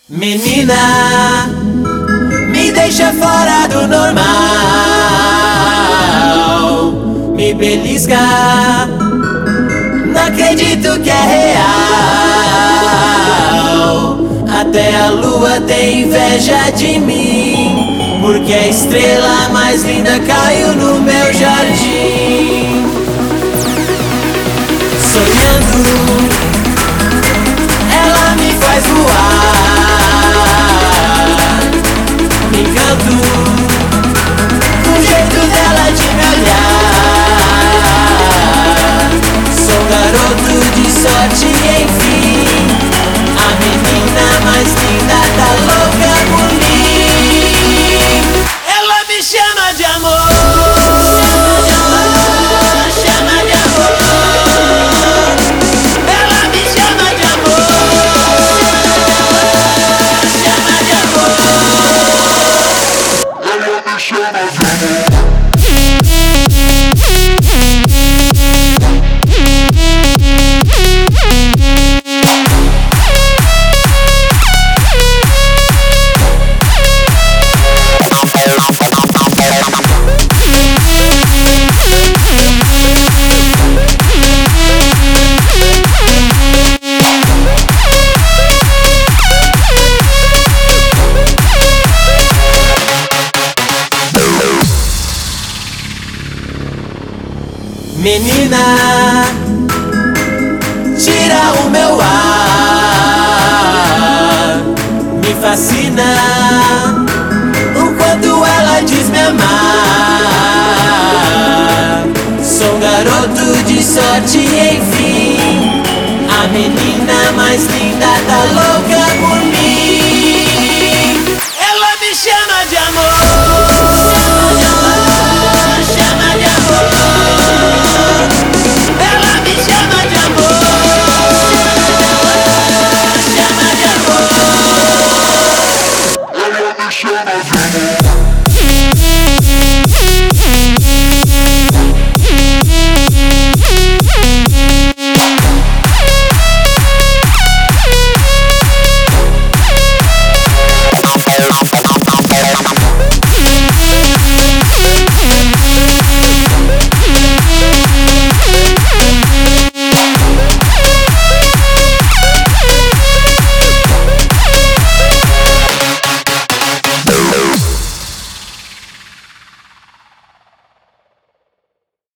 Menina, me deixa fora do normal, me belisca, não acredito que é real. Até a lua tem inveja de mim, porque a estrela mais linda caiu no meu jardim. Sonhando, ela me faz voar, me encanto com o jeito dela de me olhar. Sou garoto de sorte, enfim, a menina mais linda tá louca por mim. Ela me chama de amor, chama de amor. Ela me chama de amor, chama de amor. Ela me chama de amor. Menina, tira o meu ar, me fascina o quanto ela diz me amar. Sou um garoto de sorte, enfim, a menina mais linda tá louca por mim.